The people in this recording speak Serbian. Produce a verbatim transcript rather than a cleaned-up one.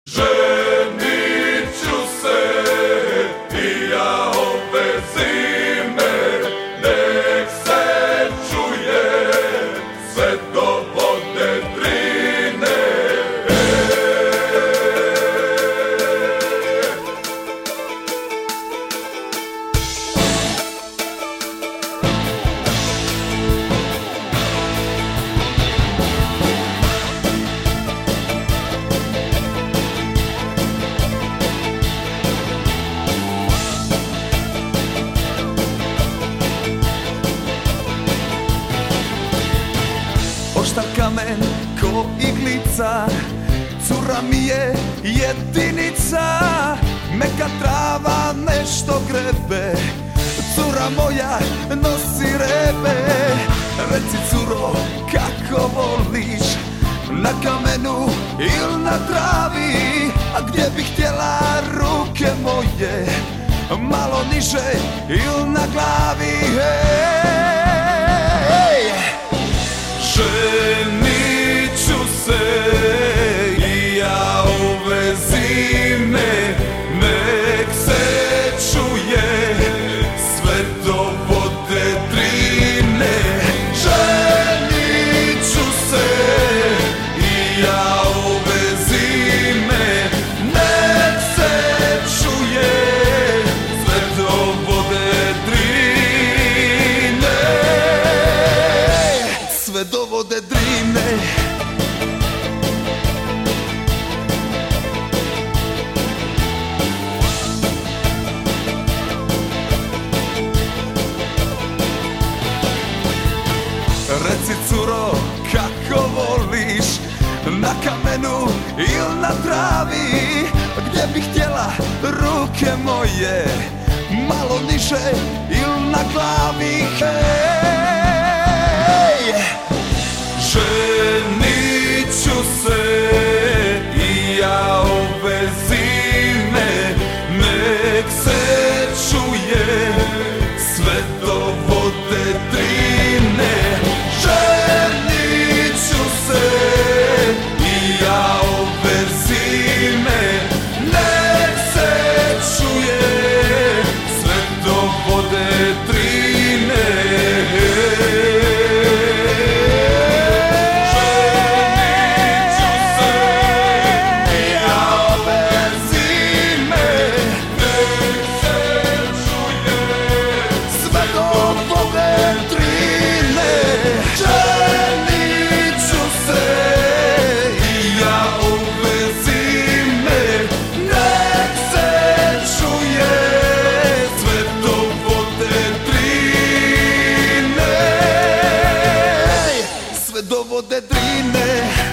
Ženit ću se i ja ove zime, nek se čuje sve do vode Drine. Oštar kamen ko iglica, cura mi je jedinica. Meka trava nešto grebe, cura moja nosi rebe. Reci curo kako voliš, na kamenu il na travi, a gdje bih htjela ruke moje, malo niže il na glavi. Hej, ženit ću se i ja ove zime, nek se čuje sve do vode Drine. Ženit ću se i ja ove zime, nek se čuje sve do vode Drine. Sve do vode Drine. Reci curo kako voliš, na kamenu il na travi, gdje bih htjela ruke moje, malo niže il na glavi. Hej, ženit ću se i ja ove zime, nek se čuje sve do vode Drine. Ženit ću se i ja ove zime, nek se čuje sve do vode Drine. do vode Drine.